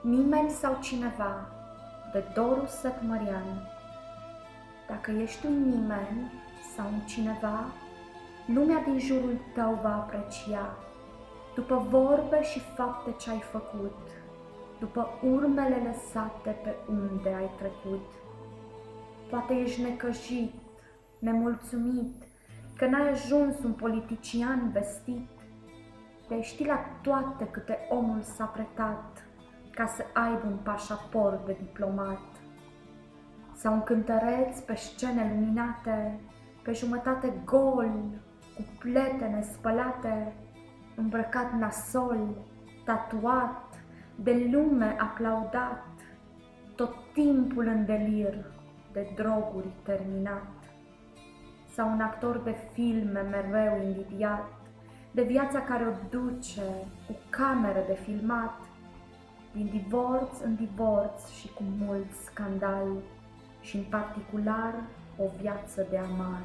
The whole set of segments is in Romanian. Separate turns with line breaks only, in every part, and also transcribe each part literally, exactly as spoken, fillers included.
Nimeni sau cineva, de Doru Sătmărean. Dacă ești un nimeni sau un cineva, lumea din jurul tău va aprecia, după vorbe și fapte ce-ai făcut, după urmele lăsate pe unde ai trecut. Poate ești necăjit, nemulțumit, că n-ai ajuns un politician vestit, de știi la toate câte omul s-a pretat ca să aibă un pașaport de diplomat. Sau un cântăreț pe scene luminate, pe jumătate gol, cu plete nespălate, îmbrăcat nasol, tatuat, de lume aplaudat, tot timpul în delir de droguri terminat. Sau un actor de filme mereu invidiat, de viața care o duce cu cameră de filmat, din divorț în divorț și cu mult scandal, și în particular o viață de amar.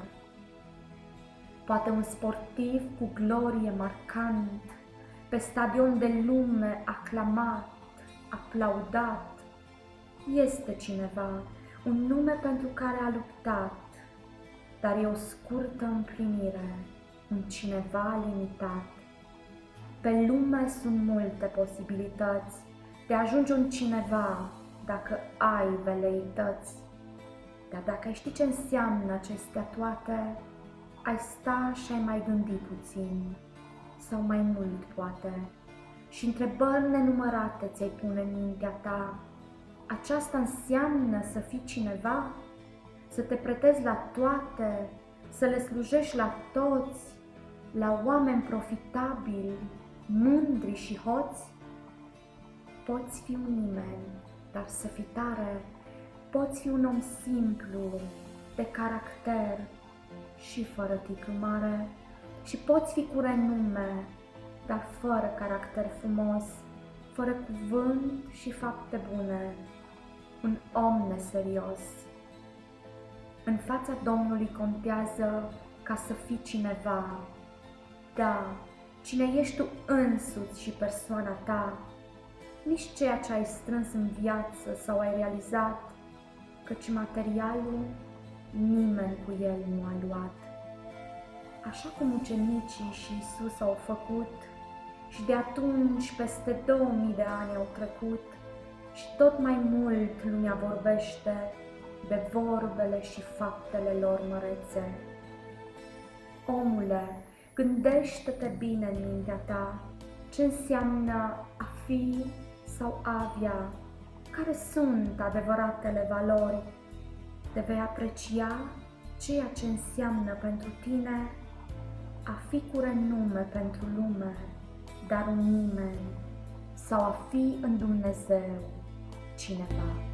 Poate un sportiv cu glorie marcant, pe stadion de lume aclamat, aplaudat, este cineva, un nume pentru care a luptat, dar e o scurtă împlinire, un cineva limitat. Pe lume sunt multe posibilități de a ajunge un cineva dacă ai veleități. Dar dacă ai ști ce înseamnă acestea toate, ai sta și ai mai gândi puțin, sau mai mult poate, și întrebări nenumărate ți-ai pune în mintea ta. Aceasta înseamnă să fii cineva? Să te pretezi la toate, să le slujești la toți, la oameni profitabili, mândri și hoți? Poți fi un nimeni, dar să fii tare. Poți fi un om simplu, de caracter și fără titlu mare, și poți fi cu renume, dar fără caracter frumos, fără cuvânt și fapte bune, un om neserios. În fața Domnului contează ca să fii cineva, da, cine ești tu însuți și persoana ta, nici ceea ce ai strâns în viață sau ai realizat, căci materialul nimeni cu el nu a luat. Așa cum ucenicii și Iisus au făcut, și de atunci peste două mii de ani au trecut, și tot mai mult lumea vorbește de vorbele și faptele lor mărețe. Omule, gândește-te bine în mintea ta ce înseamnă a fi sau a avea, care sunt adevăratele valori. Te vei aprecia ceea ce înseamnă pentru tine a fi cu renume pentru lume, dar un nimeni, sau a fi în Dumnezeu cineva.